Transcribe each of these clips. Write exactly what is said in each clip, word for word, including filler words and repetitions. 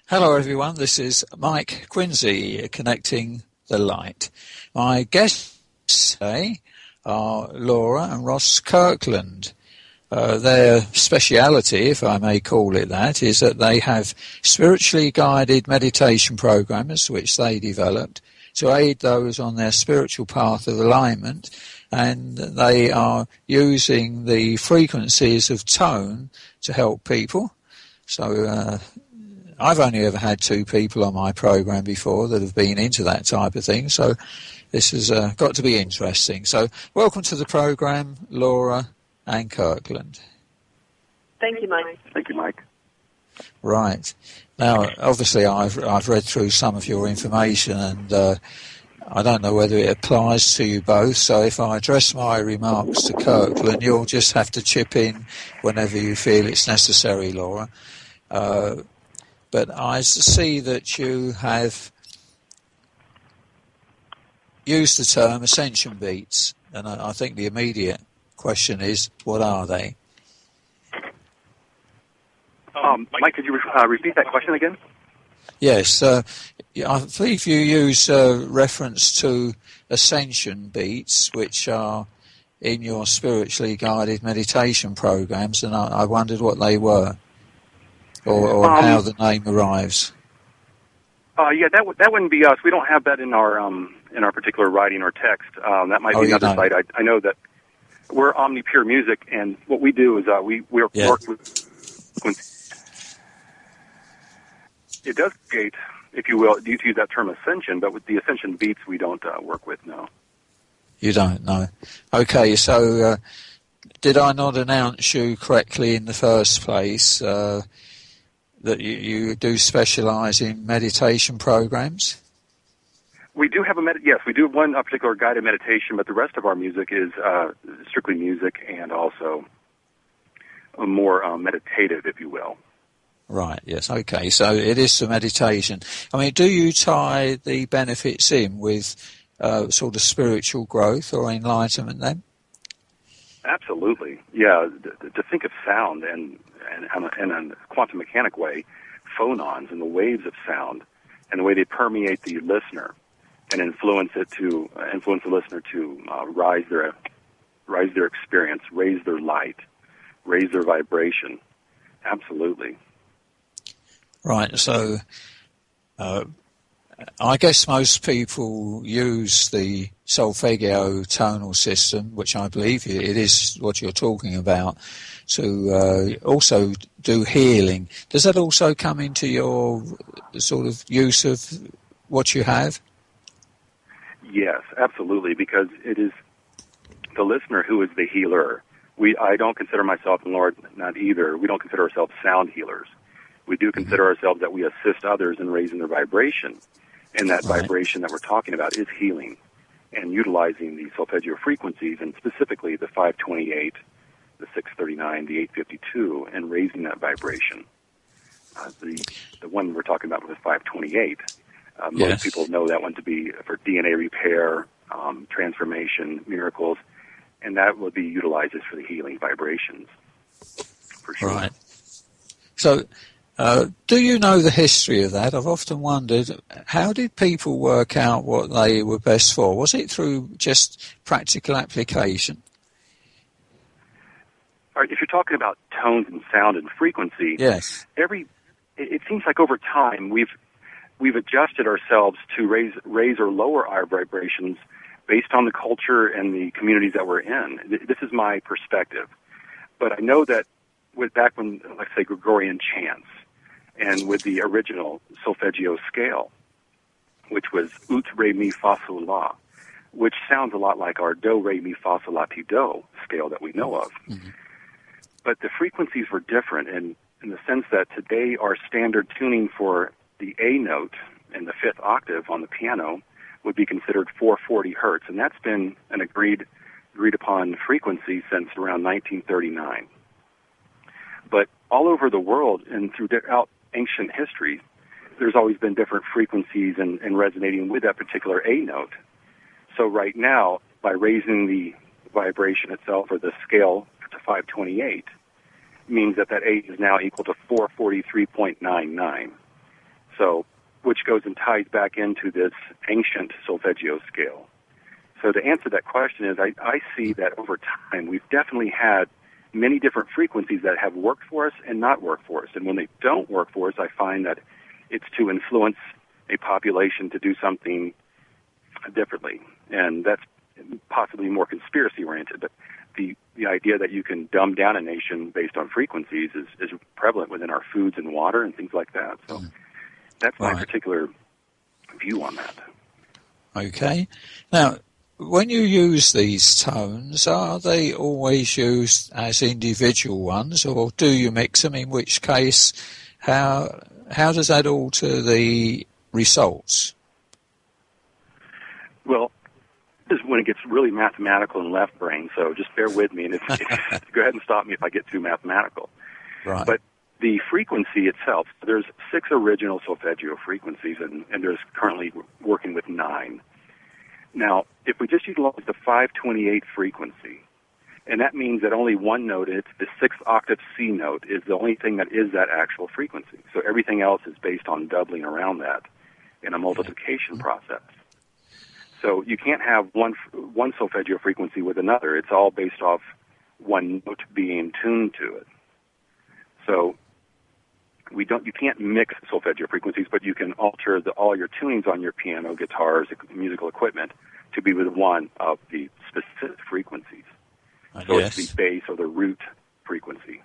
Hello everyone, this is Mike Quincy, Connecting the Light. My guests today are Laura and Ross Kirkland. Uh, their speciality, if I may call it that, is that they have spiritually guided meditation programs which they developed to aid those on their spiritual path of alignment, and they are using the frequencies of tone to help people. So uh, I've only ever had two people on my program before that have been into that type of thing, so this has uh, got to be interesting. So welcome to the program, Laura and Kirkland. Thank you, Mike. Thank you, Mike. Right. Now, obviously, I've I've read through some of your information, and uh, I don't know whether it applies to you both, so if I address my remarks to Kirkland, you'll just have to chip in whenever you feel it's necessary, Laura. Uh, But I see that you have used the term ascension beats, and I, I think the immediate question is, what are they? Um, Mike, could you uh, repeat that question again? Yes, uh, I believe you use uh, reference to ascension beats, which are in your spiritually guided meditation programs, and I, I wondered what they were. Or, or um, how the name arrives? Uh, yeah, that w- that wouldn't be us. We don't have that in our um, in our particular writing or text. Um, that might oh, be another don't. site. I, I know that we're Omni Pure Music, and what we do is uh, we we yeah. work with. It does create, if you will, you use that term ascension, but with the ascension beats, we don't uh, work with. No. You don't know. Okay, so uh, did I not announce you correctly in the first place? Uh, that you, you do specialize in meditation programs? We do have a med- yes, we do have one particular guided meditation, but the rest of our music is uh, strictly music and also a more uh, meditative, if you will. Right, yes, okay, so it is for meditation. I mean, do you tie the benefits in with uh, sort of spiritual growth or enlightenment then? Absolutely, yeah. To, to think of sound and and in a quantum mechanic way, phonons and the waves of sound and the way they permeate the listener and influence it to uh, influence the listener to uh, rise their rise their experience, raise their light, raise their vibration. Absolutely. Right. So, uh, I guess most people use the solfeggio tonal system, which I believe it is what you're talking about, to uh, also do healing. Does that also come into your sort of use of what you have? Yes, absolutely, because it is the listener who is the healer. We, I don't consider myself, and Lord, not either, we don't consider ourselves sound healers. We do consider mm-hmm. ourselves that we assist others in raising their vibration. And that right. vibration that we're talking about is healing and utilizing the solfeggio frequencies, and specifically the five twenty-eight, the six thirty-nine, the eight fifty-two, and raising that vibration. Uh, the the one we're talking about with five twenty-eight, uh, most yes. people know that one to be for D N A repair, um, transformation, miracles, and that will be utilized for the healing vibrations, for sure. Right. So, Uh, do you know the history of that? I've often wondered, how did people work out what they were best for? Was it through just practical application? All right, if you're talking about tones and sound and frequency, yes. every it, it seems like over time we've we've adjusted ourselves to raise raise or lower our vibrations based on the culture and the communities that we're in. This is my perspective, but I know that with back when, let's say, Gregorian chants, and with the original solfeggio scale, which was ut, re, mi, fa, sol, la, which sounds a lot like our do, re, mi, fa, sol, la, ti, do scale that we know of. Mm-hmm. But the frequencies were different in, in the sense that today our standard tuning for the A note in the fifth octave on the piano would be considered four forty hertz, and that's been an agreed agreed upon frequency since around nineteen thirty-nine. But all over the world and throughout ancient history, there's always been different frequencies and, and resonating with that particular A note. So right now, by raising the vibration itself or the scale to five twenty-eight, means that that A is now equal to four forty-three point nine nine. So, which goes and ties back into this ancient solfeggio scale. So to answer that question is, I, I see that over time we've definitely had many different frequencies that have worked for us and not worked for us. And when they don't work for us, I find that it's to influence a population to do something differently. And that's possibly more conspiracy-oriented. But the, the idea that you can dumb down a nation based on frequencies is, is prevalent within our foods and water and things like that. So mm. that's my right. particular view on that. Okay. Now, when you use these tones, are they always used as individual ones, or do you mix them? In which case, how how does that alter the results? Well, this is when it gets really mathematical and left brain. So just bear with me, and if, if, go ahead and stop me if I get too mathematical. Right. But the frequency itself, there's six original solfeggio frequencies, and, and there's currently working with nine. Now, if we just utilize the five twenty-eight frequency, and that means that only one note, it's the sixth octave C note, is the only thing that is that actual frequency. So everything else is based on doubling around that in a multiplication process. So you can't have one one solfeggio frequency with another. It's all based off one note being tuned to it. So we don't. You can't mix solfeggio frequencies, but you can alter the, all your tunings on your piano, guitars, musical equipment to be with one of the specific frequencies. Uh, so yes. it's the bass or the root frequency.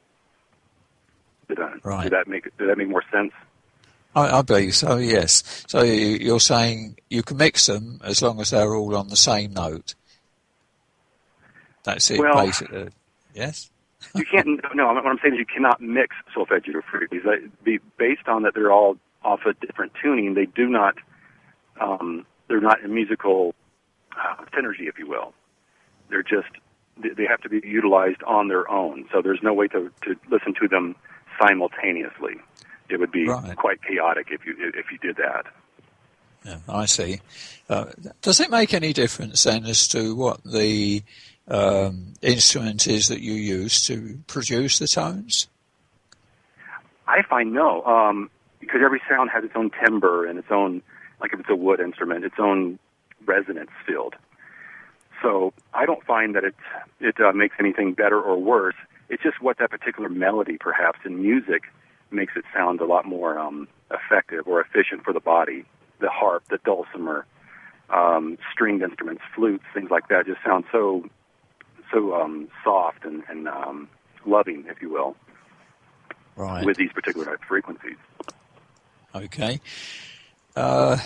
Did, I, right. did that make did that make more sense? I, I believe so. Yes. So you, you're saying you can mix them as long as they're all on the same note. That's it, well, basically. Yes. You can't. No, what I'm saying is you cannot mix solfeggio frequencies. They, be based on that they're all off a different tuning. They do not. Um, they're not in musical uh, synergy, if you will. They're just. They have to be utilized on their own. So there's no way to, to listen to them simultaneously. It would be right. quite chaotic if you if you did that. Yeah, I see. Uh, does it make any difference then as to what the um, instrument is that you use to produce the tones? I find no, um, because every sound has its own timbre and its own, like if it's a wood instrument, its own resonance field. So I don't find that it it uh, makes anything better or worse. It's just what that particular melody, perhaps in music, makes it sound a lot more um, effective or efficient for the body. The harp, the dulcimer, um, stringed instruments, flutes, things like that just sound so so um, soft and, and um, loving, if you will, right. with these particular frequencies. Okay. Uh,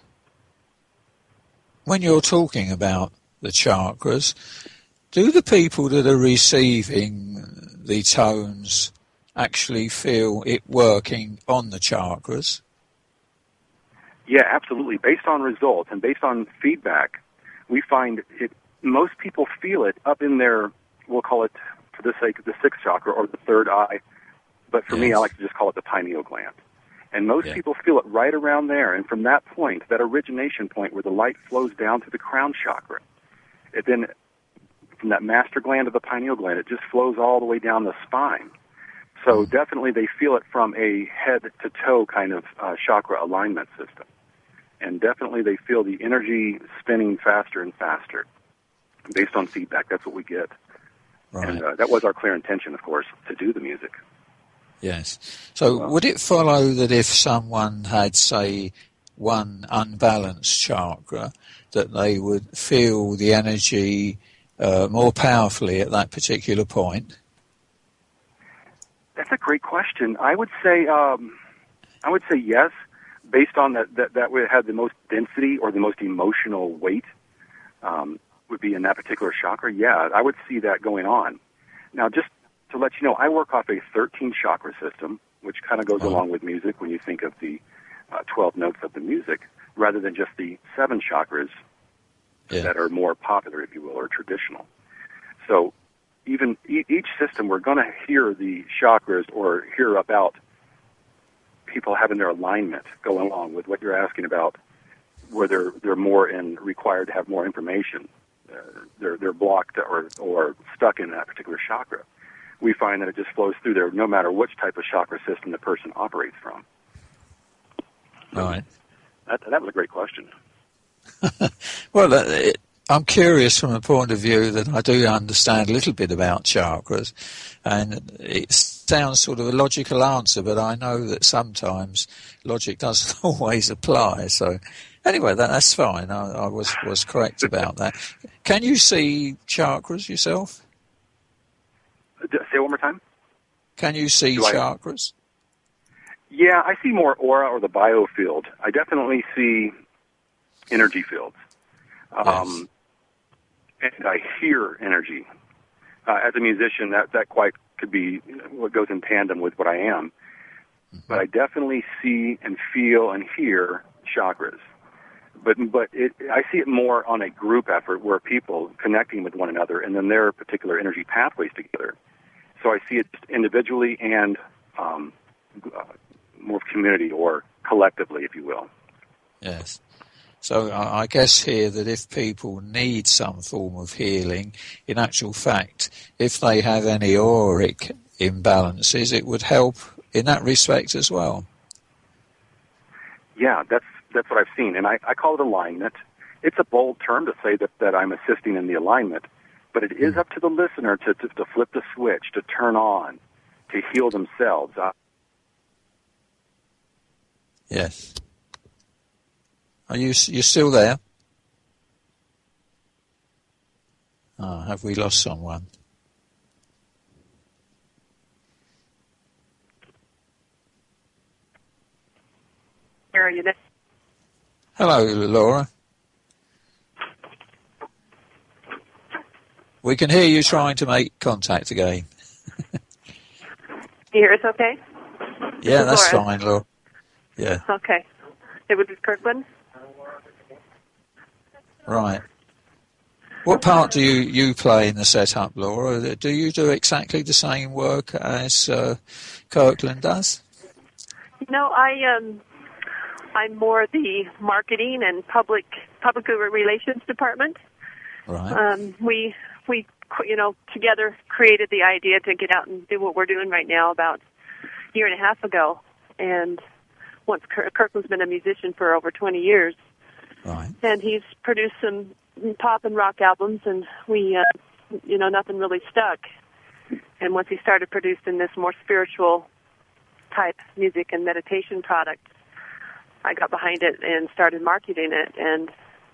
when you're talking about the chakras, do the people that are receiving the tones actually feel it working on the chakras? Yeah, absolutely. Based on results and based on feedback, we find it. Most people feel it up in their, we'll call it, for the sake of the sixth chakra or the third eye, but for yes. me, I like to just call it the pineal gland. And most yeah. people feel it right around there, and from that point, that origination point where the light flows down to the crown chakra, it then, from that master gland of the pineal gland, it just flows all the way down the spine. So mm. definitely they feel it from a head-to-toe kind of uh, chakra alignment system. And definitely they feel the energy spinning faster and faster. Based on feedback, that's what we get. Right. And uh, that was our clear intention, of course, to do the music. Yes. So well, would it follow that if someone had, say, one unbalanced chakra, that they would feel the energy uh, more powerfully at that particular point? That's a great question. I would say, um, I would say yes, based on that that that would have the most density or the most emotional weight. Um, would be in that particular chakra, yeah, I would see that going on. Now, just to let you know, I work off a thirteen chakra system, which kind of goes oh. along with music when you think of the uh, twelve notes of the music, rather than just the seven chakras yeah. that are more popular, if you will, or traditional. So even e- each system, we're going to hear the chakras or hear about people having their alignment go along with what you're asking about, where they're, they're more in required to have more information. Uh, they're they're blocked or or stuck in that particular chakra. We find that it just flows through there no matter which type of chakra system the person operates from. Right. That, that was a great question. Well, uh, it, I'm curious from a point of view that I do understand a little bit about chakras, and it sounds sort of a logical answer, but I know that sometimes logic doesn't always apply. So anyway, that, that's fine. I, I was, was correct about that. Can you see chakras yourself? Say it one more time. Can you see Do I- chakras? Yeah, I see more aura or the biofield. I definitely see energy fields. Um, yes. And I hear energy. Uh, as a musician, that, that quite could be what goes in tandem with what I am. Mm-hmm. But I definitely see and feel and hear chakras. But but it, I see it more on a group effort where people connecting with one another and then their particular energy pathways together. So I see it individually and um, uh, more community or collectively, if you will. Yes. So I guess here that if people need some form of healing, in actual fact, if they have any auric imbalances, it would help in that respect as well. Yeah, that's that's what I've seen, and I, I call it alignment. It's a bold term to say that, that I'm assisting in the alignment, but it is up to the listener to, to, to flip the switch, to turn on, to heal themselves. Uh, Yes. Are you you still there? Oh, have we lost someone? Are you there? Hello, Laura. We can hear you trying to make contact again. You hear us okay? Yeah, This is that's Laura. fine, Laura. Yeah, Okay. It was Kirkland? right. What part do you, you play in the setup, Laura? Do you do exactly the same work as uh, Kirkland does? No, I um, I'm more the marketing and public public relations department. Right. Um, we we you know together created the idea to get out and do what we're doing right now about a year and a half ago. And once Kirk, Kirkland's been a musician for over twenty years, Right. and he's produced some pop and rock albums, and we uh, you know nothing really stuck. And once he started producing this more spiritual type music and meditation product, I got behind it and started marketing it and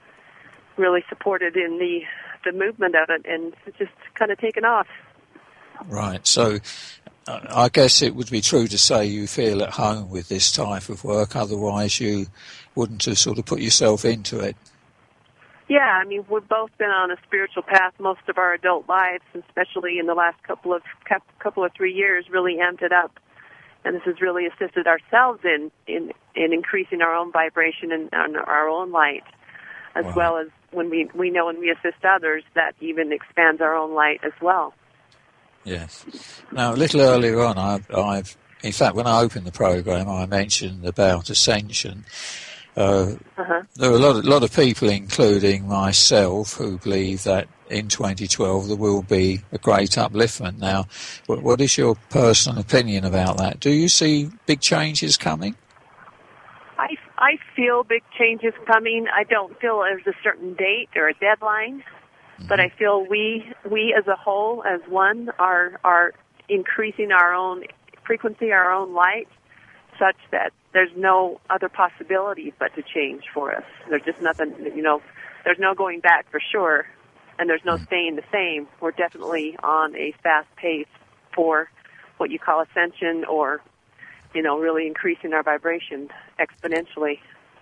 really supported in the the movement of it, and it's just kind of taken off. Right. So uh, I guess it would be true to say you feel at home with this type of work, otherwise you wouldn't have sort of put yourself into it. Yeah, I mean, we've both been on a spiritual path most of our adult lives, especially in the last couple of couple of three years, really amped it up. And this has really assisted ourselves in, in, in increasing our own vibration and, and our own light, as Wow. well as when we, we know when we assist others, that even expands our own light as well. Yes. Now, a little earlier on, I've, I've in fact, when I opened the program, I mentioned about ascension. Uh, Uh-huh. there are a lot, of, lot of people, including myself, who believe that in twenty twelve there will be a great upliftment. Now, what, what is your personal opinion about that? Do you see big changes coming? I, I feel big changes coming. I don't feel there's a certain date or a deadline, mm-hmm. but I feel we we as a whole, as one, are are increasing our own frequency, our own light, such that there's no other possibility but to change for us. There's just nothing, you know, there's no going back for sure, and there's no staying the same. We're definitely on a fast pace for what you call ascension, or, you know, really increasing our vibration exponentially.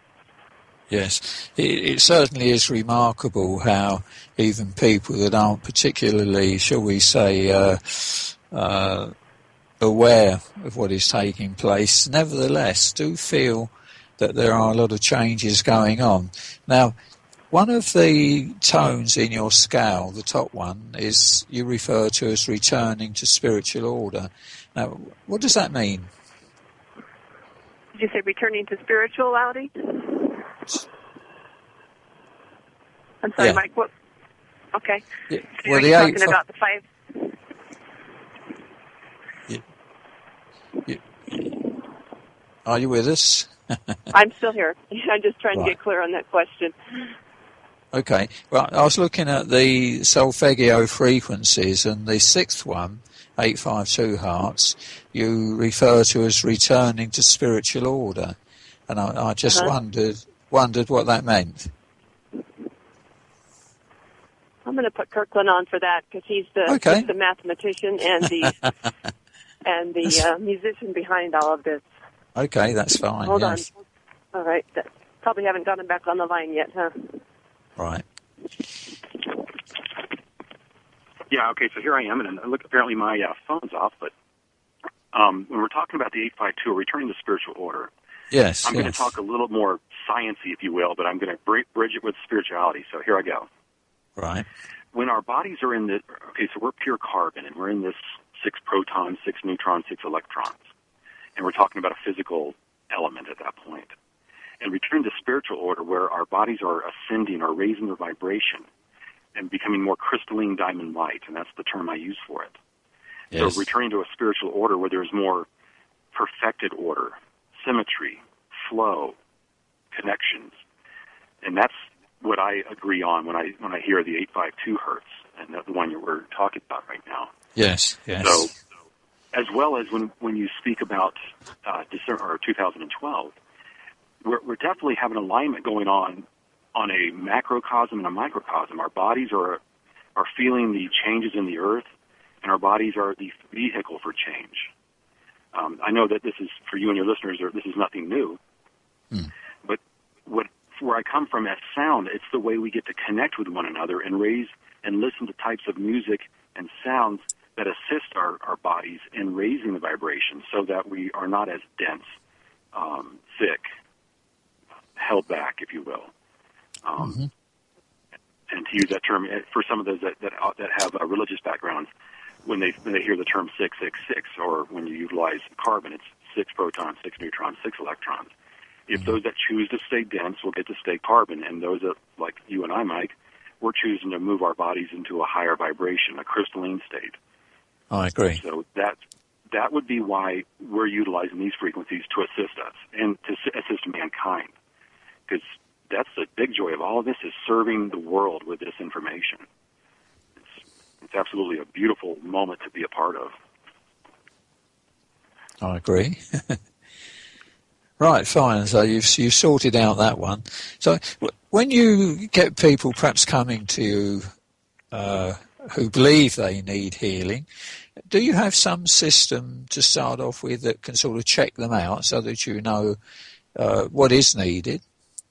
Yes, it, it certainly is remarkable how even people that aren't particularly, shall we say, uh, uh, aware of what is taking place, nevertheless do feel that there are a lot of changes going on. Now, one of the tones in your scale, the top one, is you refer to as returning to spiritual order. Now, what does that mean? Did you say returning to spirituality? I'm sorry, Yeah. Mike. What? Okay. Yeah. So Well, you're the talking eight, about the five. You, you, are you with us? I'm still here. I'm just trying Right. to get clear on that question. Okay. Well, I was looking at the solfeggio frequencies, and the sixth one, eight five two hertz, you refer to as returning to spiritual order. And I, I just Uh-huh. wondered wondered what that meant. I'm going to put Kirkland on for that because he's the, Okay. he's the mathematician and the and the uh, musician behind all of this. Okay, that's fine. Hold yes. on. All right. That, probably haven't gotten him back on the line yet, huh? Right. Yeah, okay, so here I am, and look, apparently my uh, phone's off, but um, when we're talking about the eight five two, returning to spiritual order, Yes. I'm yes. going to talk a little more sciencey, if you will, but I'm going to br- bridge it with spirituality, so here I go. Right. When our bodies are in the, okay, so we're pure carbon, and we're in this six protons, six neutrons, six electrons, and we're talking about a physical element at that point. And return to spiritual order, where our bodies are ascending or raising their vibration and becoming more crystalline diamond light, and that's the term I use for it. Yes. So returning to a spiritual order where there's more perfected order, symmetry, flow, connections, and that's what I agree on when I when I hear the eight five two hertz, and the one you were talking about right now. Yes. Yes. So, as well as when when you speak about uh, December or two thousand twelve, we're, we're definitely having alignment going on on a macrocosm and a microcosm. Our bodies are are feeling the changes in the earth, and our bodies are the vehicle for change. Um, I know that this is, for you and your listeners, or this is nothing new, Hmm. but what where I come from as sound, it's the way we get to connect with one another and raise and listen to types of music and sounds that assist our, our bodies in raising the vibration so that we are not as dense, um, thick, held back, if you will. Um, Mm-hmm. And to use that term, for some of those that that, that have uh, religious backgrounds, when they when they hear the term six six six, or when you utilize carbon, it's six protons, six neutrons, six electrons. If those that choose to stay dense will get to stay carbon, and those that, like you and I, Mike, we're choosing to move our bodies into a higher vibration, a crystalline state. I agree. So that that would be why we're utilizing these frequencies to assist us and to assist mankind, because that's the big joy of all of this, is serving the world with this information. It's, it's absolutely a beautiful moment to be a part of. I agree. Right, fine. So you've you've sorted out that one. So w- when you get people perhaps coming to you uh, who believe they need healing, do you have some system to start off with that can sort of check them out so that you know uh, what is needed?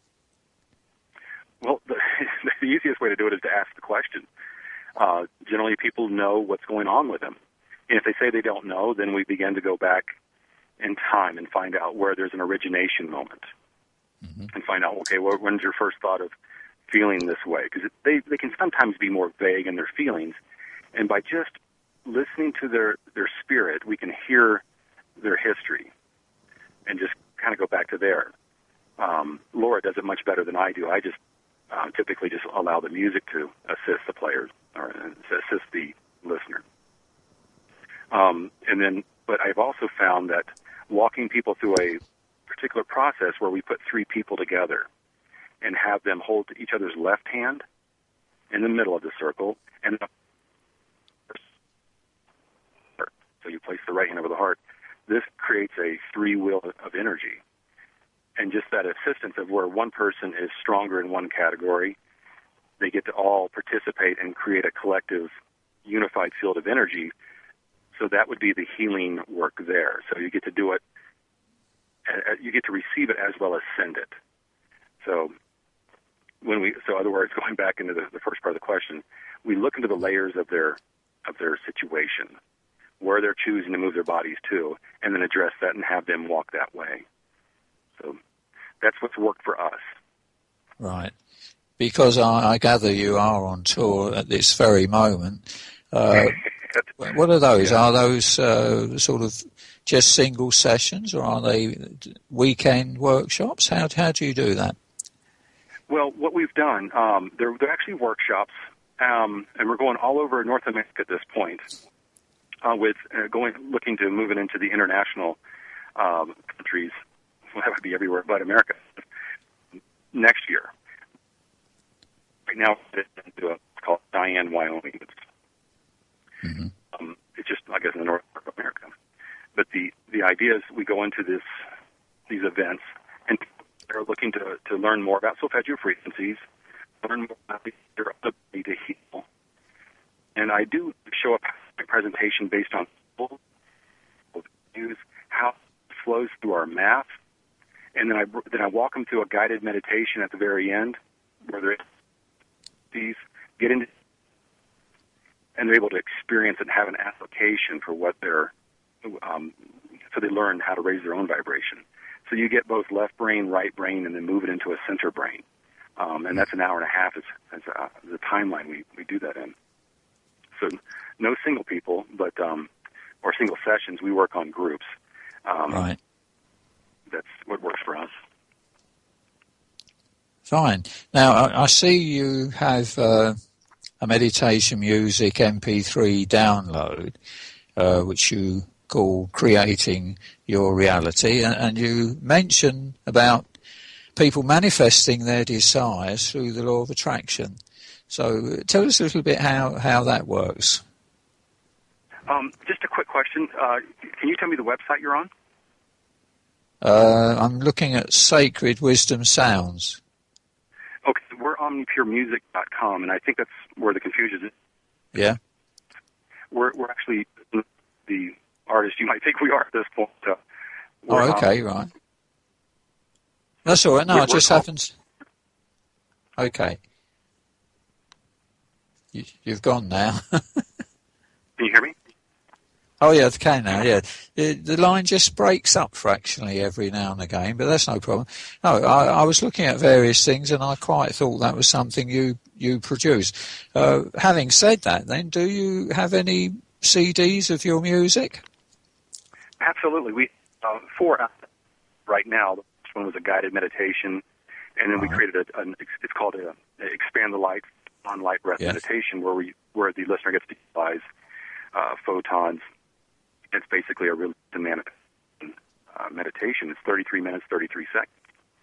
Well, the, the easiest way to do it is to ask the question. Uh, generally, people know what's going on with them. And if they say they don't know, then we begin to go back in time and find out where there's an origination moment. Mm-hmm. And find out, okay, well, when's your first thought of feeling this way? Because they, they can sometimes be more vague in their feelings. And by just listening to their, their spirit, we can hear their history and just kind of go back to there. Um, Laura does it much better than I do. I just uh, typically just allow the music to assist the players or assist the listener. Um, and then, but I've also found that walking people through a particular process where we put three people together and have them hold each other's left hand in the middle of the circle, and the so you place the right hand over the heart. This creates a three-wheel of energy. And just that assistance of where one person is stronger in one category, they get to all participate and create a collective, unified field of energy. So that would be the healing work there. So you get to do it, you get to receive it as well as send it. So when we, so in other words, going back into the, the first part of the question, we look into the layers of their of their situation, where they're choosing to move their bodies to, and then address that and have them walk that way. So that's what's worked for us. Right. Because I, I gather you are on tour at this very moment. Uh, what are those? Yeah. Are those uh, sort of just single sessions, or are they weekend workshops? How, how do you do that? Well, what we've done, um, they're, they're actually workshops, um, and we're going all over North America at this point, uh, with uh, going looking to move it into the international um, countries well, that would be everywhere but America, next year. Right now, it's into a, it's called Cheyenne, Wyoming. It's, mm-hmm. um, it's just, I guess, in the north of America. But the, the idea is we go into this these events, and they're looking to, to learn more about solfeggio frequencies, learn more about their ability to heal. And I do show up a presentation based on use how it flows through our math, and then I then I walk them through a guided meditation at the very end, where they're these get into, and they're able to experience and have an application for what they're, um, so they learn how to raise their own vibration. So you get both left brain, right brain, and then move it into a center brain, um, and that's an hour and a half is, is uh, the timeline we, we do that in. So no single people, but um, or single sessions. We work on groups. Um, right. That's what works for us. Fine. Now, I, I see you have uh, a meditation music M P three download, uh, which you call Creating Your Reality, and, and you mention about people manifesting their desires through the law of attraction. So tell us a little bit how, how that works. Um, just a quick question. Uh, can you tell me the website you're on? Uh, I'm looking at Sacred Wisdom Sounds. Okay, we're omnipure music dot com, and I think that's where the confusion is. Yeah. We're we're actually the artist you might think we are at this point. Uh, oh, okay, um, right. That's all right. No, it just happens. Okay. You, you've gone now. Can you hear me? Oh, yeah, I can now, yeah. The, the line just breaks up fractionally every now and again, but that's no problem. No, I, I was looking at various things, and I quite thought that was something you, you produce. Uh, having said that, then, do you have any C Ds of your music? Absolutely. We uh, four out right now. The first one was a guided meditation, and then uh-huh. we created a, a, it's called a, a Expand the Light on Light Breath yes. meditation, where we where the listener gets to utilize uh, photons. It's basically a real uh, meditation. It's thirty-three minutes, thirty-three seconds.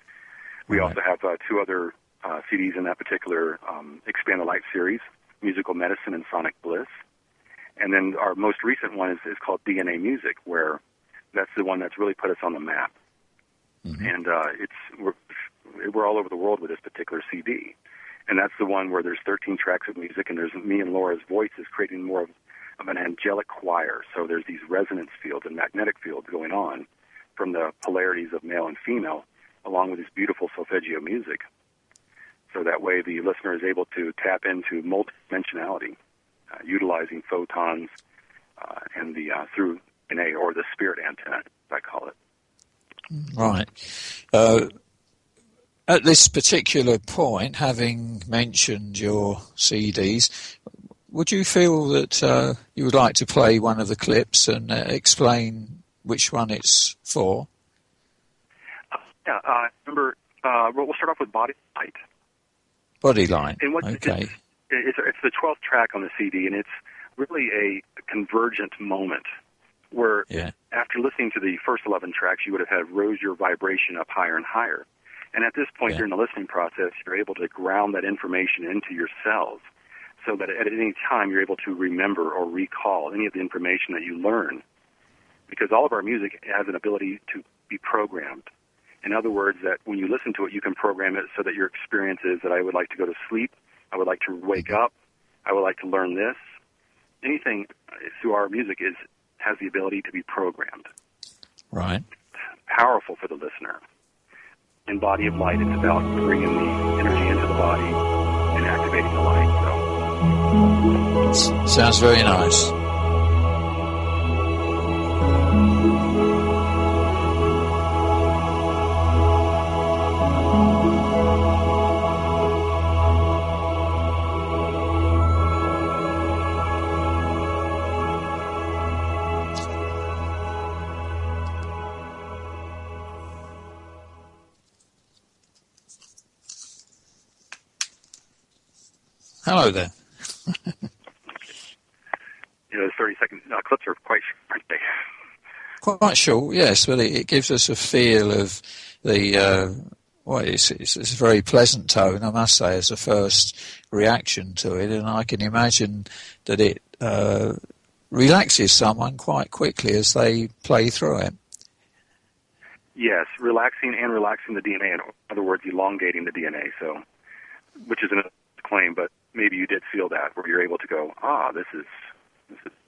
We right. also have uh, two other uh, C Ds in that particular um, Expand the Light series, Musical Medicine and Sonic Bliss. And then our most recent one is, is called D N A Music, where that's the one that's really put us on the map. Mm-hmm. And uh, it's we're, we're all over the world with this particular C D. And that's the one where there's thirteen tracks of music, and there's me and Laura's voices creating more of of an angelic choir. So there's these resonance fields and magnetic fields going on from the polarities of male and female, along with this beautiful solfeggio music. So that way the listener is able to tap into multidimensionality, uh, utilizing photons uh, and the uh, through D N A, or the spirit antenna, as I call it. Right. Uh, at this particular point, having mentioned your C Ds, would you feel that uh, you would like to play one of the clips and uh, explain which one it's for? Uh, yeah, uh, remember, uh, we'll start off with Body Light. Body Light, and what's, okay. It's, it's, it's the twelfth track on the C D, and it's really a convergent moment where yeah. after listening to the first eleven tracks, you would have had rose your vibration up higher and higher. And at this point yeah. during the listening process, you're able to ground that information into your cells, so that at any time you're able to remember or recall any of the information that you learn. Because all of our music has an ability to be programmed. In other words, that when you listen to it, you can program it so that your experience is that I would like to go to sleep, I would like to wake up, I would like to learn this. Anything through our music is has the ability to be programmed. Right. Powerful for the listener. In Body of Light, it's about bringing the energy into the body and activating the light. So. Sounds very nice. Hello there. You know, those thirty-second uh, clips are quite short, aren't they? quite short, yes, but it, it gives us a feel of the, uh, well, it's, it's, it's a very pleasant tone, I must say, as a first reaction to it, and I can imagine that it uh, relaxes someone quite quickly as they play through it. Yes, relaxing and relaxing the D N A, in other words, elongating the D N A, so, which is a claim, but maybe you did feel that, where you're able to go, ah, this is, this is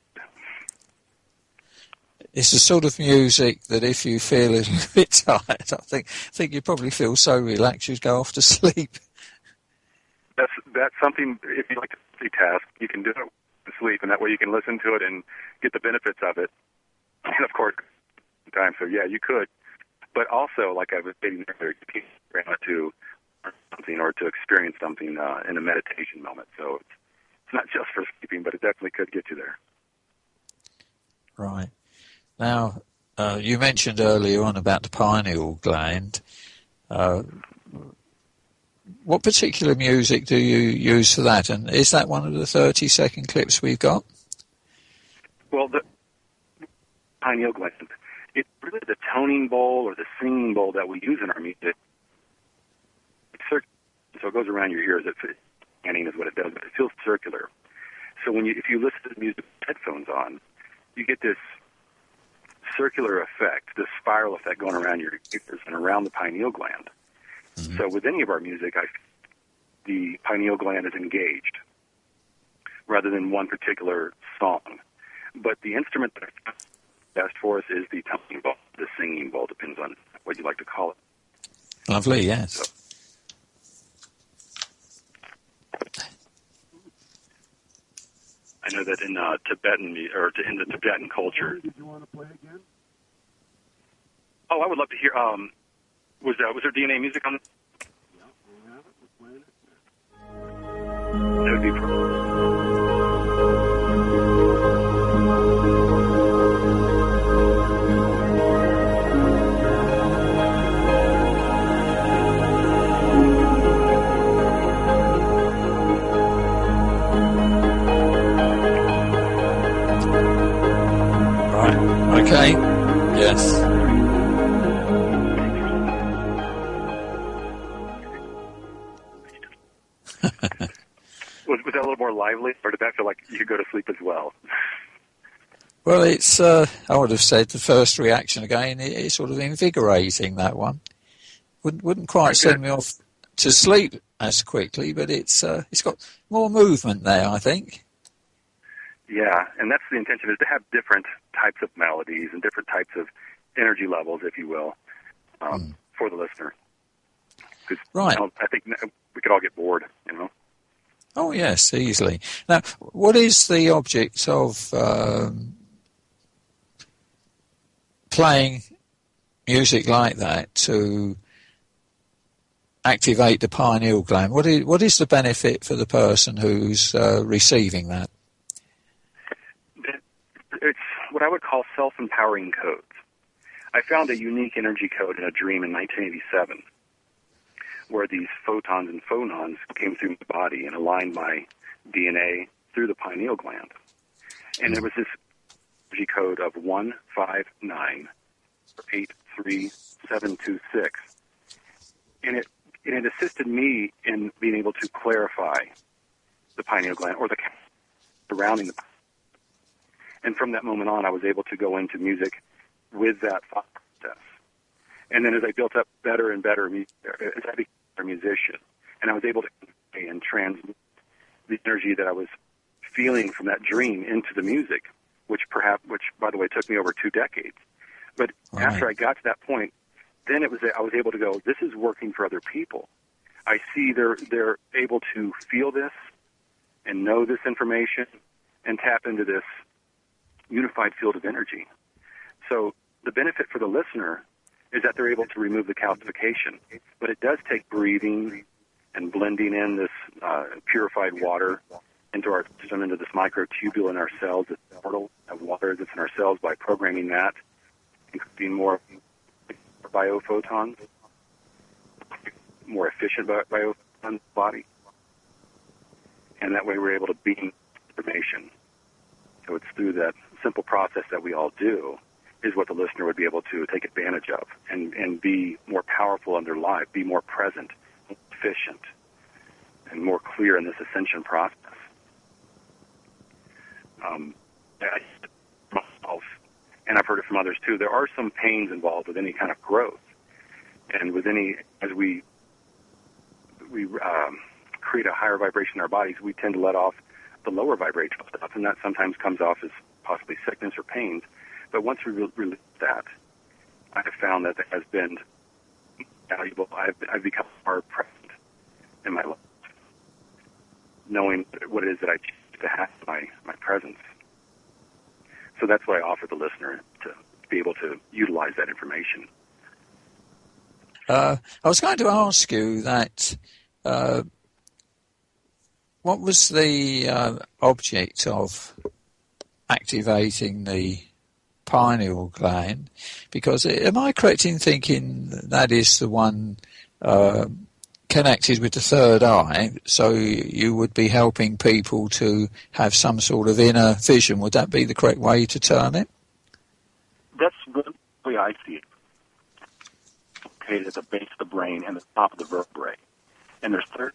It's the sort of music that if you feel a little bit tired, I think I think you probably feel so relaxed you'd go off to sleep. That's that's something, if you like to multitask, you can do it to sleep, and that way you can listen to it and get the benefits of it. And of course, time. So yeah, you could. But also, like I was stating earlier, you can to learn something or to experience something uh, in a meditation moment. So it's, it's not just for sleeping, but it definitely could get you there. Right. Now, uh, you mentioned earlier on about the pineal gland. Uh, what particular music do you use for that? And is that one of the thirty-second clips we've got? Well, the pineal gland, it's really the toning bowl or the singing bowl that we use in our music. It's circular, so it goes around your ears. It's scanning is what it does, but it feels circular. So when you, if you listen to the music with headphones on, you get this circular effect, this spiral effect going around your ears and around the pineal gland. Mm-hmm. So with any of our music, I, the pineal gland is engaged rather than one particular song. But the instrument that I best for us is the toning bowl, the singing bowl, depends on what you like to call it. Lovely, yes. So, I know that in uh, Tibetan or in the Tibetan culture. Did you want to play again? Oh, I would love to hear. Um, was there was there D N A music on? Yeah, we have it. We're playing it. That would be perfect. Okay. Yes. was, was that a little more lively, or did that feel like you could go to sleep as well? Well, it's, uh, I would have said the first reaction again, it, it's sort of invigorating, that one. Wouldn't, wouldn't quite send me off to sleep as quickly, but it's, uh, it's got more movement there, I think. Yeah, and that's the intention, is to have different types of melodies and different types of energy levels, if you will, um, mm. for the listener. Right. You know, I think we could all get bored, you know. Oh, yes, easily. Now, what is the object of um, playing music like that to activate the pineal gland? What is, what is the benefit for the person who's uh, receiving that? It's what I would call self-empowering codes. I found a unique energy code in a dream in nineteen eighty-seven where these photons and phonons came through my body and aligned my D N A through the pineal gland. And there was this energy code of one five nine eight three seven two six. And it, and it assisted me in being able to clarify the pineal gland or the surrounding the pineal. And from that moment on, I was able to go into music with that thought process. And then as I built up better and better, as I became a musician, and I was able to convey and transmit the energy that I was feeling from that dream into the music, which perhaps, which by the way, took me over two decades. But right. after I got to that point, then it was I was able to go, this is working for other people. I see they're they're able to feel this and know this information and tap into this unified field of energy. So the benefit for the listener is that they're able to remove the calcification. But it does take breathing and blending in this uh, purified water into our system, into this microtubule in our cells, this portal of water that's in our cells, by programming that, including more biophotons, more efficient biophotons in the body. And that way we're able to beam information. So it's through that simple process that we all do is what the listener would be able to take advantage of and, and be more powerful in their life, be more present, more efficient, and more clear in this ascension process. Um, I, myself, and I've heard it from others too, there are some pains involved with any kind of growth. And with any, as we we um, create a higher vibration in our bodies, we tend to let off the lower vibrational stuff, and that sometimes comes off as possibly sickness or pains. But once we re- release that, I have found that that has been valuable. I've, I've become more present in my life, knowing what it is that I choose to have in my, my presence. So that's what I offer the listener, to be able to utilize that information. Uh, I was going to ask you that, uh, what was the uh, object of activating the pineal gland? Because am I correct in thinking that is the one uh, connected with the third eye, so you would be helping people to have some sort of inner vision? Would that be the correct way to term it? That's the way I see it. Located at the base of the brain and the top of the vertebrae. And there's third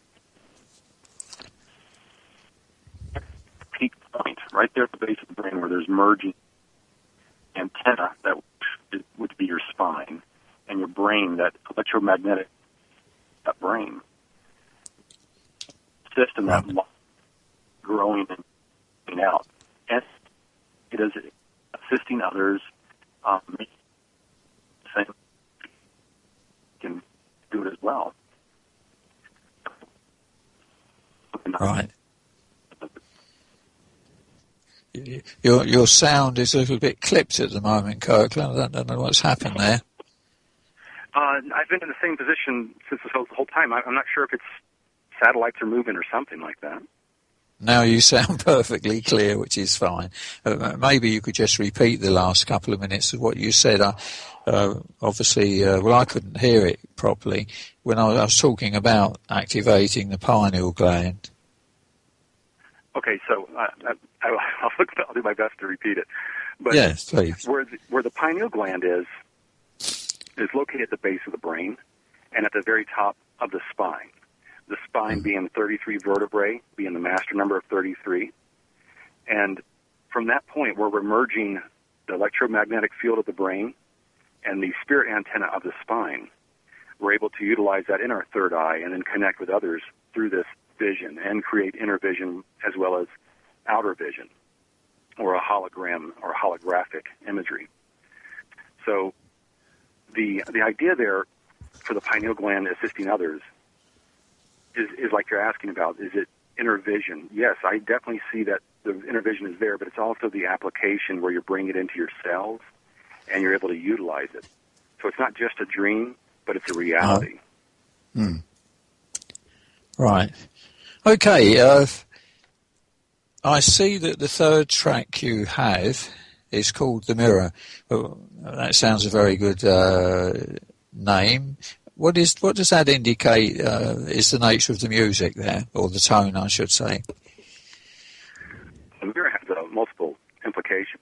peak point right there at the base of the brain where there's merging antenna that would be your spine, and your brain, that electromagnetic that brain system that Right. growing and growing out. And it is assisting others, um, same can do it as well. Right. Your your sound is a little bit clipped at the moment, Kirkland. I don't, don't know what's happened there. Uh, I've been in the same position since this whole, whole time. I, I'm not sure if it's satellites are moving or something like that. Now you sound perfectly clear, which is fine. Uh, maybe you could just repeat the last couple of minutes of what you said. Uh, uh, obviously, uh, well, I couldn't hear it properly when I, I was talking about activating the pineal gland. Okay, so uh, I, I, I'll, look, I'll do my best to repeat it. But Yes, please. Where the, where the pineal gland is, is located at the base of the brain and at the very top of the spine. The spine being thirty-three vertebrae, being the master number of thirty-three. And from that point where we're merging the electromagnetic field of the brain and the spirit antenna of the spine, we're able to utilize that in our third eye and then connect with others through this vision and create inner vision as well as outer vision, or a hologram or holographic imagery. So the the idea there for the pineal gland assisting others is, is like you're asking about, is it inner vision? Yes, I definitely see that the inner vision is there, but it's also the application where you bring it into your cells and you're able to utilize it. So it's not just a dream, but it's a reality. Uh, hmm. Right. Okay. Uh, I see that the third track you have is called The Mirror. Well, that sounds a very good uh, name. What is what does that indicate uh, is the nature of the music there, or the tone, I should say? The mirror has uh, multiple implications.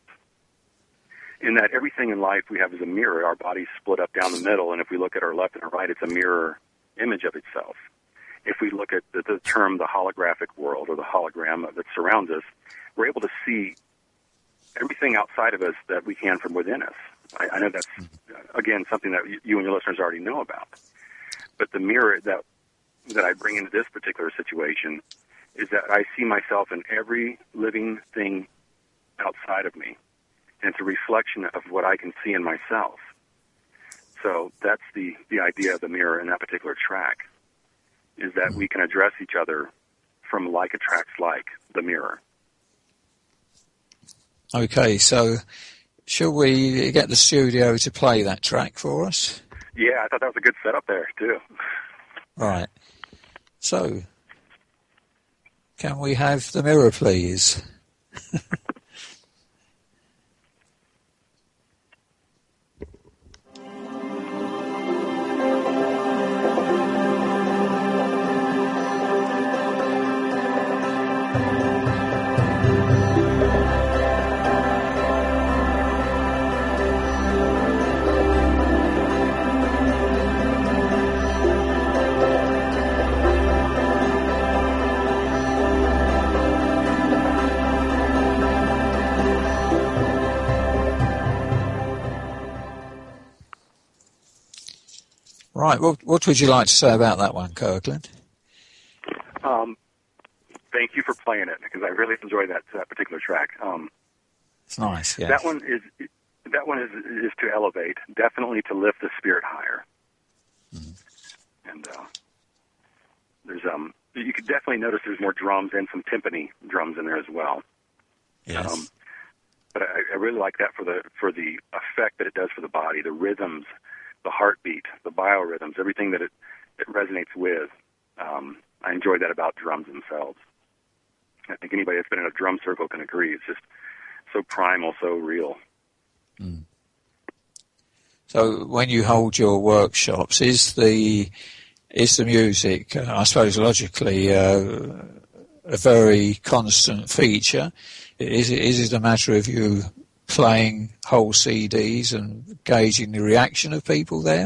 In that everything in life we have is a mirror. Our body's split up down the middle, and if we look at our left and our right, it's a mirror image of itself. If we look at the, the term the holographic world, or the hologram that surrounds us, we're able to see everything outside of us that we can from within us. I, I know that's, again, something that you and your listeners already know about. But the mirror that that I bring into this particular situation is that I see myself in every living thing outside of me. And it's a reflection of what I can see in myself. So that's the, the idea of the mirror in that particular track, is that we can address each other from like attracts like, the mirror. Okay, so shall we get the studio to play that track for us? Yeah, I thought that was a good setup there, too. Right. So, can we have The Mirror, please? Right. What, what would you like to say about that one, Kirkland? Um, thank you for playing it because I really enjoy that that particular track. Um, it's nice. Yeah. That one is that one is is to elevate, definitely to lift the spirit higher. Mm. And uh, there's um you could definitely notice there's more drums and some timpani drums in there as well. Yes. Um, but I, I really like that for the for the effect that it does for the body, the rhythms, the heartbeat, the biorhythms, everything that it, it resonates with. Um, I enjoy that about drums themselves. I think anybody that's been in a drum circle can agree. It's just so primal, so real. Mm. So when you hold your workshops, is the is the music, uh, I suppose logically, uh, a very constant feature? Is it, is it a matter of you playing whole C Ds and gauging the reaction of people there?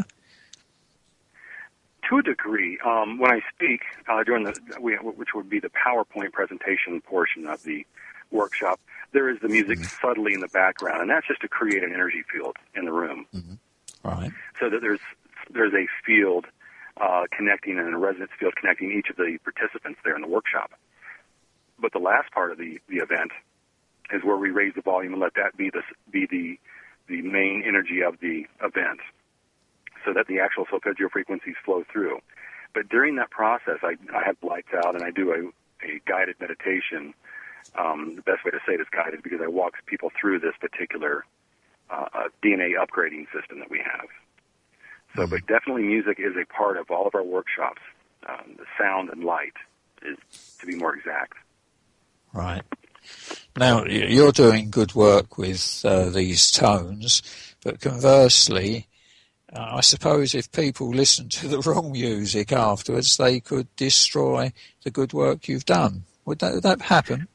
To a degree. Um, when I speak uh, during the, which would be the PowerPoint presentation portion of the workshop, there is the music mm-hmm. subtly in the background, and that's just to create an energy field in the room. Mm-hmm. Right. So that there's there's a field uh, connecting and a resonance field connecting each of the participants there in the workshop. But the last part of the, the event is where we raise the volume and let that be the be the the main energy of the event, so that the actual solfeggio frequencies flow through. But during that process, I, I have lights out and I do a, a guided meditation. Um, the best way to say it is guided because I walk people through this particular uh, uh, D N A upgrading system that we have. So, mm-hmm. but definitely music is a part of all of our workshops. Um, the sound and light is, to be more exact. Right. Now, you're doing good work with uh, these tones, but conversely, Uh, I suppose if people listen to the wrong music afterwards, they could destroy the good work you've done. Would that, would that happen?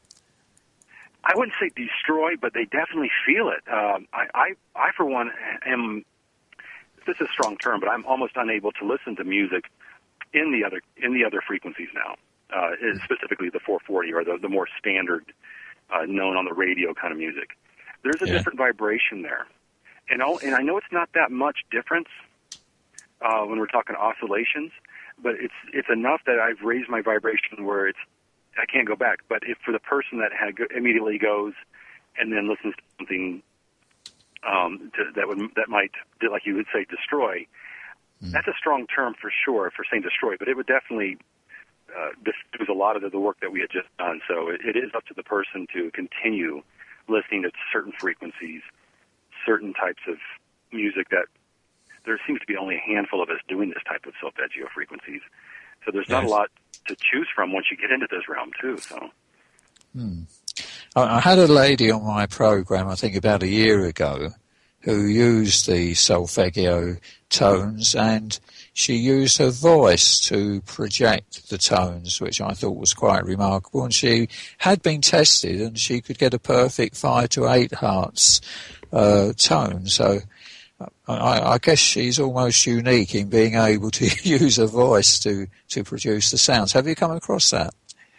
I wouldn't say destroy, but they definitely feel it. Um, I, I, I, for one, am, this is a strong term, but I'm almost unable to listen to music in the other in the other frequencies now, uh, specifically the four forty or the, the more standard, uh, known on the radio kind of music. There's a yeah. different vibration there. And, all, and I know it's not that much difference uh, when we're talking oscillations, but it's it's enough that I've raised my vibration where it's I can't go back. But if for the person that had immediately goes and then listens to something um, to, that would that might, like you would say, destroy, mm. that's a strong term for sure for saying destroy. But it would definitely uh, diffuse a lot of the, the work that we had just done. So it, it is up to the person to continue listening to certain frequencies, certain types of music that there seems to be only a handful of us doing this type of solfeggio frequencies. So there's not yes. a lot to choose from once you get into this realm too. So, hmm. I had a lady on my program, I think about a year ago, who used the solfeggio tones, and she used her voice to project the tones, which I thought was quite remarkable. And she had been tested, and she could get a perfect five to eight hertz uh, tone. So I, I guess she's almost unique in being able to use her voice to, to produce the sounds. Have you come across that?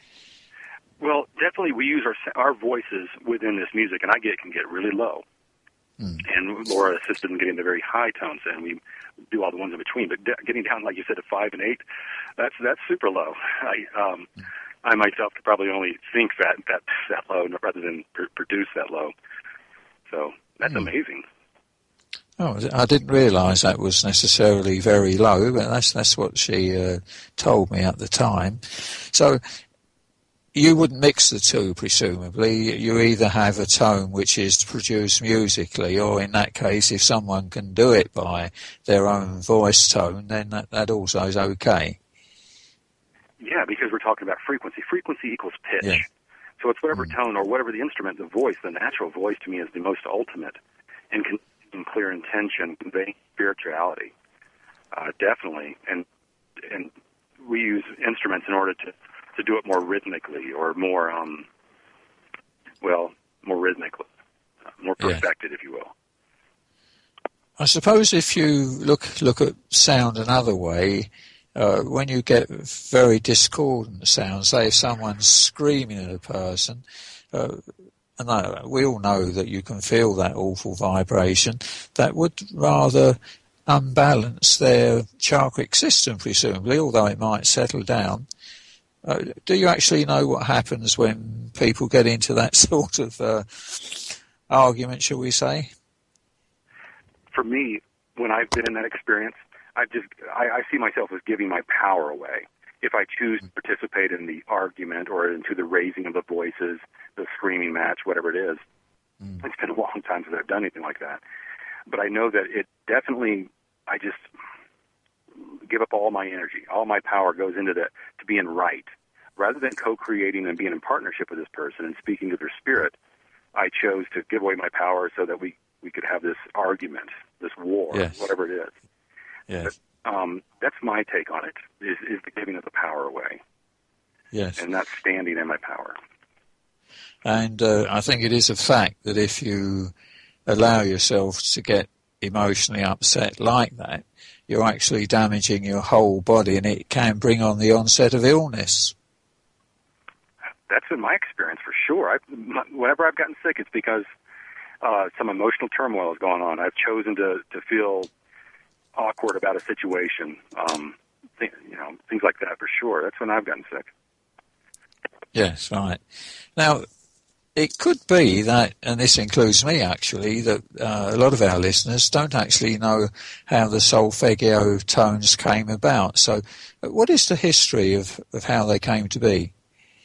Well, definitely we use our our voices within this music, and I get can get really low. Mm. And Laura assisted in getting the very high tones, and we do all the ones in between. But de- getting down, like you said, to five and eight, that's that's super low. I um, mm. I myself could probably only think that that that low rather than pr- produce that low. So that's mm. amazing. Oh, I didn't realise that was necessarily very low, but that's that's what she uh, told me at the time. So you wouldn't mix the two, presumably. You either have a tone which is produced musically, or in that case, if someone can do it by their own voice tone, then that, that also is okay. Yeah, because we're talking about frequency. Frequency equals pitch. Yeah. So it's whatever mm. tone or whatever the instrument, the voice, the natural voice to me is the most ultimate in, con- in clear intention, conveying spirituality. Uh, definitely. And and we use instruments in order to to do it more rhythmically or more, um, well, more rhythmically, uh, more perfected, yeah. if you will. I suppose if you look look at sound another way, uh, when you get very discordant sounds, say if someone's screaming at a person, uh, and I, we all know that you can feel that awful vibration, that would rather unbalance their chakric system, presumably, although it might settle down. Uh, do you actually know what happens when people get into that sort of uh, argument, shall we say? For me, when I've been in that experience, I just I, I see myself as giving my power away. If I choose to participate in the argument or into the raising of the voices, the screaming match, whatever it is, mm. It's been a long time since I've done anything like that. But I know that it definitely, I just give up all my energy. All my power goes into that, to being right. Rather than co-creating and being in partnership with this person and speaking to their spirit, I chose to give away my power so that we, we could have this argument, this war, yes. whatever it is. Yes. But, um, that's my take on it, is, is the giving of the power away. Yes. And not standing in my power. And uh, I think it is a fact that if you allow yourself to get emotionally upset like that, you're actually damaging your whole body, and it can bring on the onset of illness. That's been my experience for sure. I've, whenever I've gotten sick, it's because uh, some emotional turmoil has gone on. I've chosen to, to feel awkward about a situation, um, th- you know, things like that for sure. That's when I've gotten sick. Yes, right. Now, it could be that, and this includes me actually, that uh, a lot of our listeners don't actually know how the solfeggio tones came about. So what is the history of, of how they came to be?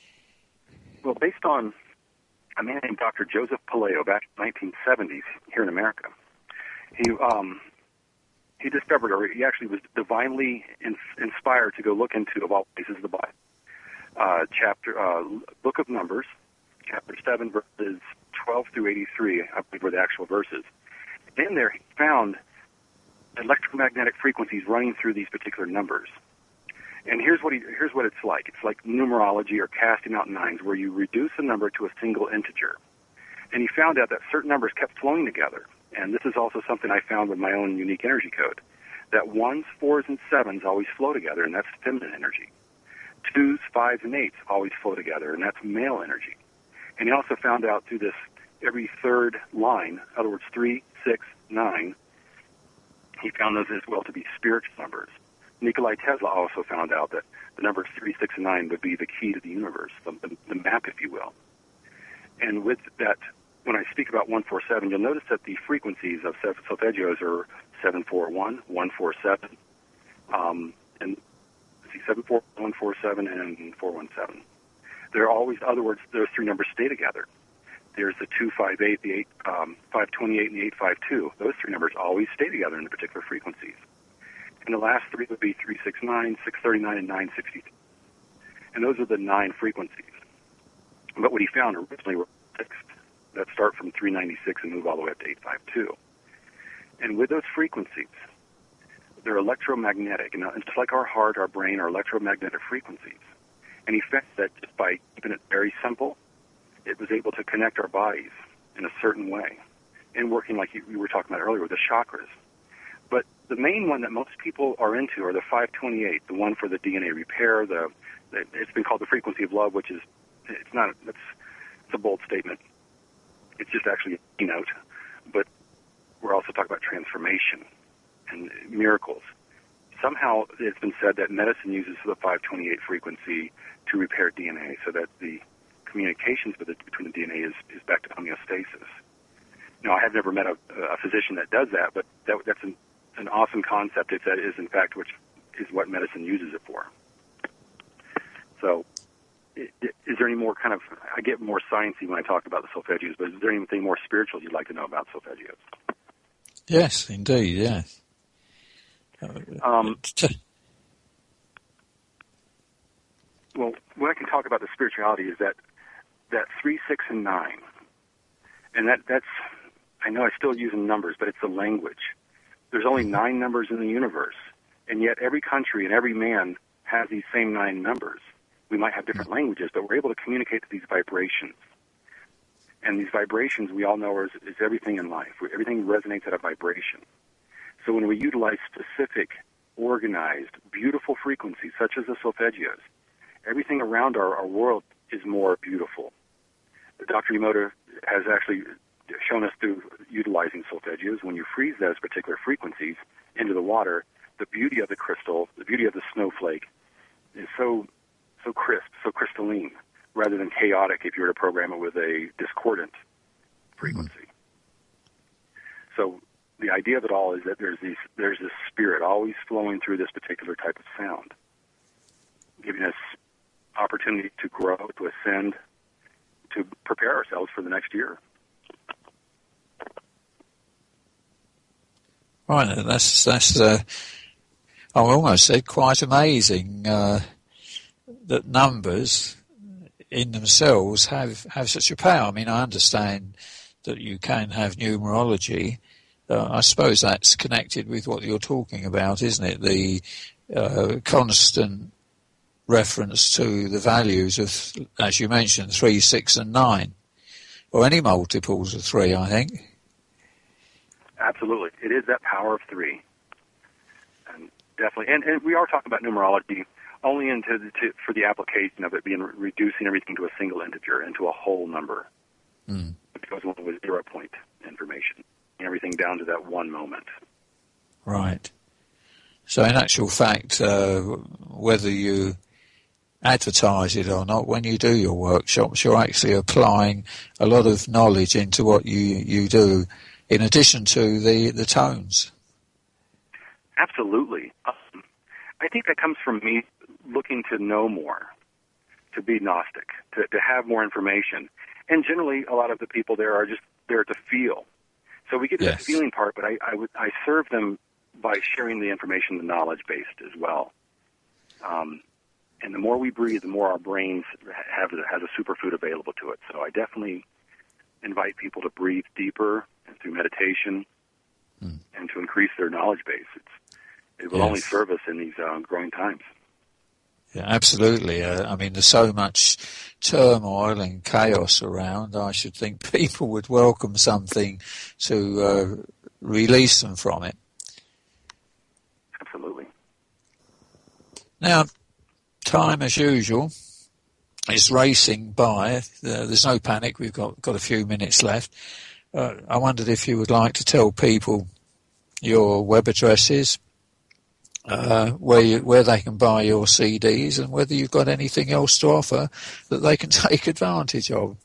Well, based on a man named Doctor Joseph Palaio back in the nineteen seventies here in America, he um, he discovered, or he actually was divinely in, inspired to go look into, of all places, the Bible. Uh, chapter, uh, Book of Numbers, chapter seven, verses twelve through eighty-three, I believe were the actual verses. In there, he found electromagnetic frequencies running through these particular numbers. And here's what he, here's what it's like. It's like numerology or casting out nines, where you reduce a number to a single integer. And he found out that certain numbers kept flowing together. And this is also something I found with my own unique energy code, that ones, fours, and sevens always flow together, and that's feminine energy. Twos, fives, and eights always flow together, and that's male energy. And he also found out through this every third line, in other words, three, six, nine, he found those as well to be spiritual numbers. Nikola Tesla also found out that the numbers three, six, and nine would be the key to the universe, the, the, the map, if you will. And with that, when I speak about one four seven, you'll notice that the frequencies of solfeggios are seven four one, one four seven, um, and see, seven four one, four seven, and four one seven. They're always, in other words, those three numbers stay together. There's the two five eight, the eight, um, five twenty-eight, and the eight five two. Those three numbers always stay together in the particular frequencies. And the last three would be three sixty-nine, six thirty-nine, and nine sixty-two. And those are the nine frequencies. But what he found originally were six that start from three ninety-six and move all the way up to eight fifty-two. And with those frequencies, they're electromagnetic. And just like our heart, our brain are electromagnetic frequencies. And he found that just by keeping it very simple, it was able to connect our bodies in a certain way, and working like you, you were talking about earlier with the chakras. But the main one that most people are into are the five twenty-eight, the one for the D N A repair. The, the it's been called the frequency of love, which is it's not it's, it's a bold statement. It's just actually a keynote. But we're also talking about transformation and miracles. Somehow it's been said that medicine uses the five twenty-eight frequency to repair D N A, so that the communications with it, between the D N A is, is back to homeostasis. Now, I have never met a, a physician that does that, but that, that's an, an awesome concept if that is, in fact, which is what medicine uses it for. So, is there any more kind of, I get more sciencey when I talk about the solfeggios, but is there anything more spiritual you'd like to know about solfeggios? Yes, indeed, yes. Um, well, what I can talk about the spirituality is that that three, six, and nine, and that that's, I know I still use numbers, but it's a language. There's only nine numbers in the universe, and yet every country and every man has these same nine numbers. We might have different languages, but we're able to communicate to these vibrations. And these vibrations, we all know, is, is everything in life. Everything resonates at a vibration. So when we utilize specific, organized, beautiful frequencies, such as the solfeggios, everything around our, our world is more beautiful. Doctor Emoto has actually shown us through utilizing solfeggios, when you freeze those particular frequencies into the water, the beauty of the crystal, the beauty of the snowflake is so so crisp, so crystalline, rather than chaotic if you were to program it with a discordant frequency. Mm-hmm. So the idea of it all is that there's these there's this spirit always flowing through this particular type of sound, giving us opportunity to grow, to ascend, to prepare ourselves for the next year. Right, that's that's uh, I almost said quite amazing uh, that numbers in themselves have, have such a power. I mean, I understand that you can have numerology. Uh, I suppose that's connected with what you're talking about, isn't it? The uh, constant reference to the values of, as you mentioned, three, six, and nine, or any multiples of three, I think. Absolutely. It is that power of three. And definitely. And, and we are talking about numerology only into the, to, for the application of it being re- reducing everything to a single integer, into a whole number. Mm. Because one was zero point information, everything down to that one moment. Right. So in actual fact, uh, whether you advertise it or not, when you do your workshops, you're actually applying a lot of knowledge into what you, you do, in addition to the, the tones. Absolutely. Um, I think that comes from me looking to know more, to be Gnostic, to, to have more information. And generally, a lot of the people there are just there to feel. So we get yes. that feeling part, but I, I, would, I serve them by sharing the information, the knowledge-based as well. Um, and the more we breathe, the more our brains have has a superfood available to it. So I definitely invite people to breathe deeper and through meditation mm. and to increase their knowledge base. It's, it will yes. only serve us in these uh, growing times. Yeah, absolutely. Uh, I mean, there's so much turmoil and chaos around. I should think people would welcome something to uh, release them from it. Absolutely. Now, time as usual is racing by. Uh, there's no panic. We've got, got a few minutes left. Uh, I wondered if you would like to tell people your web addresses, uh, where you, where they can buy your C Ds, and whether you've got anything else to offer that they can take advantage of.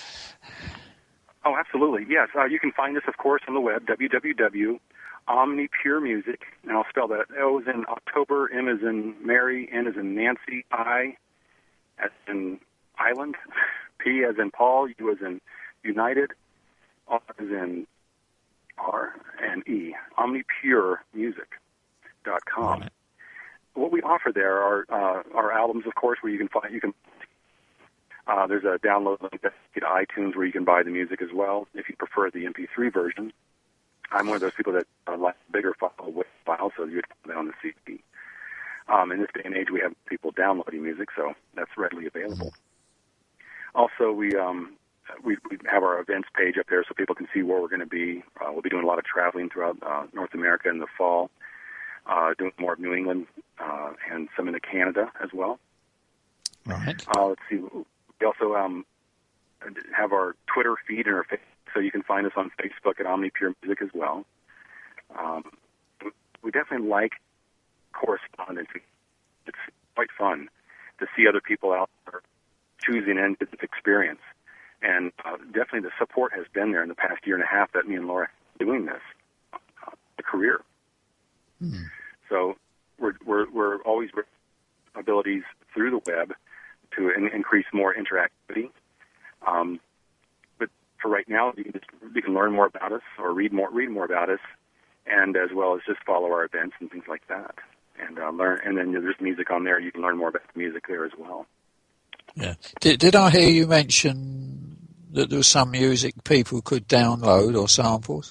Oh, absolutely. Yes. Uh, you can find us, of course, on the web, w w w dot omni pure music. And I'll spell that. O as in October, M as in Mary, N as in Nancy, I as in Island, P as in Paul, U as in United, R as in R, and E, omni pure music dot com. Right. What we offer there are uh, our albums, of course, where you can find, you can, uh, there's a download link to iTunes where you can buy the music as well, if you prefer the M P three version. I'm one of those people that uh, like bigger file, file, so you'd put that on the C D. Um, in this day and age, we have people downloading music, so that's readily available. Mm-hmm. Also, we, um, we we have our events page up there so people can see where we're going to be. Uh, we'll be doing a lot of traveling throughout uh, North America in the fall, uh, doing more of New England uh, and some into Canada as well. Right. Uh, let's see. We also um, have our Twitter feed and our Facebook, so you can find us on Facebook at Omni Pure Music as well. Um, we definitely like correspondence. It's quite fun to see other people out there choosing into this experience. And uh, definitely the support has been there in the past year and a half that me and Laura are doing this, uh, a career. Mm-hmm. So we're, we're, we're always abilities through the web to in, increase more interactivity. Um, but for right now, you can, just, you can learn more about us or read more read more about us, and as well as just follow our events and things like that. And uh, learn. And then there's music on there. You can learn more about the music there as well. Yeah. Did, did I hear you mention that there was some music people could download or samples?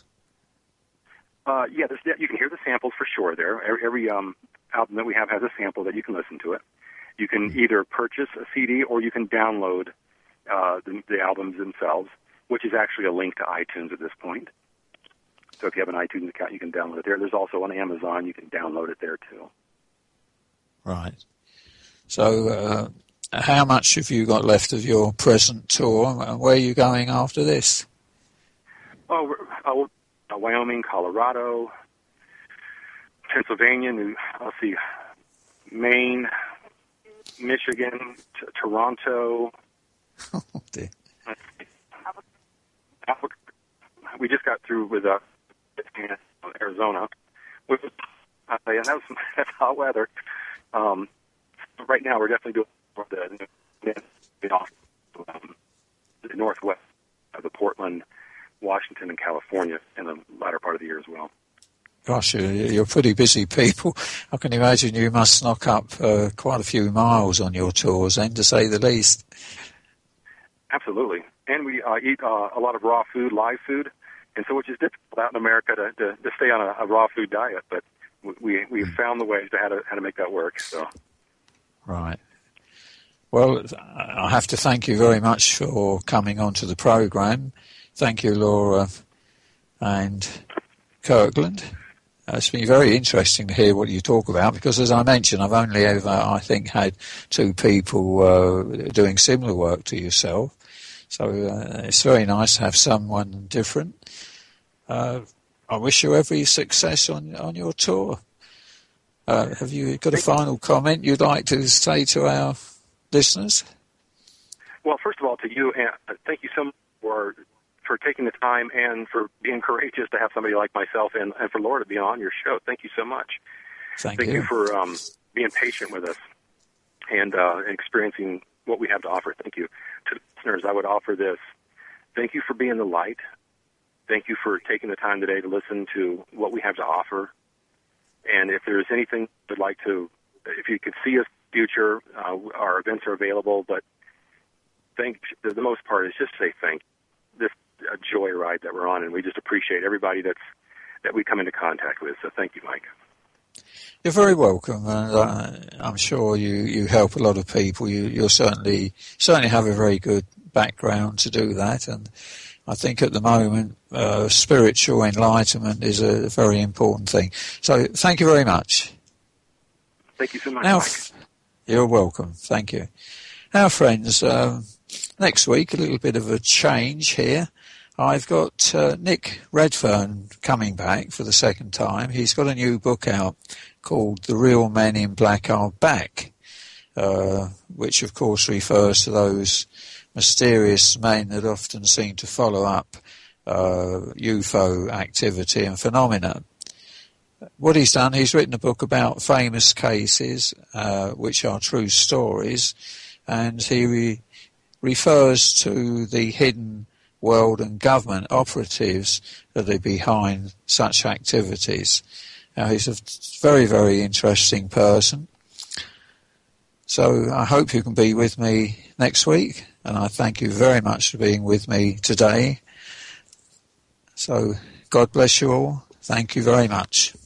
Uh, yeah, there's, you can hear the samples for sure there. Every, every um, album that we have has a sample that you can listen to it. You can mm-hmm. either purchase a C D or you can download uh, the, the albums themselves, which is actually a link to iTunes at this point. So if you have an iTunes account, you can download it there. There's also on Amazon. You can download it there too. Right. So uh, how much have you got left of your present tour, and where are you going after this? Oh, oh uh, Wyoming, Colorado, Pennsylvania, New, let's see, Maine, Michigan, t- Toronto. Oh, dear. We just got through with uh, Arizona. Which was, uh, and that was that's hot weather. Um, right now, we're definitely doing the, the, um, the northwest of the Portland, Washington, and California in the latter part of the year as well. Gosh, you're pretty busy people. I can imagine you must knock up uh, quite a few miles on your tours, then, to say the least. Absolutely. And we uh, eat uh, a lot of raw food, live food, and so which is difficult out in America to, to, to stay on a, a raw food diet, but we, we've found the ways to how to, how to make that work. So, right. Well, I have to thank you very much for coming onto the program. Thank you, Laura and Kirkland. Uh, it's been very interesting to hear what you talk about because, as I mentioned, I've only ever, I think, had two people uh, doing similar work to yourself. So uh, it's very nice to have someone different. Uh, I wish you every success on on your tour. Uh, have you got a final comment you'd like to say to our listeners? Well, first of all, to you, and thank you so much for for taking the time and for being courageous to have somebody like myself and, and for Laura to be on your show. Thank you so much. Thank, thank you. you for um, being patient with us and uh, experiencing what we have to offer. Thank you. To the listeners, I would offer this. Thank you for being the light. Thank you for taking the time today to listen to what we have to offer. And if there's anything you'd like to, if you could see us in the future, uh, our events are available. But thank, the, the most part is just say thank you. This is a joyride that we're on, and we just appreciate everybody that's that we come into contact with. So thank you, Mike. You're very welcome, and uh, I'm sure you, you help a lot of people. You you'll certainly certainly have a very good background to do that, and I think at the moment uh, spiritual enlightenment is a very important thing. So thank you very much. Thank you so much, now, Mike. You're welcome. Thank you. Now, friends, um, next week a little bit of a change here. I've got uh, Nick Redfern coming back for the second time. He's got a new book out called The Real Men in Black Are Back, uh, which of course refers to those mysterious men that often seem to follow up uh, U F O activity and phenomena. What he's done, he's written a book about famous cases, uh, which are true stories, and he re- refers to the hidden world and government operatives that are behind such activities. Now, he's a very, very interesting person. So I hope you can be with me next week, and I thank you very much for being with me today. So God bless you all. Thank you very much.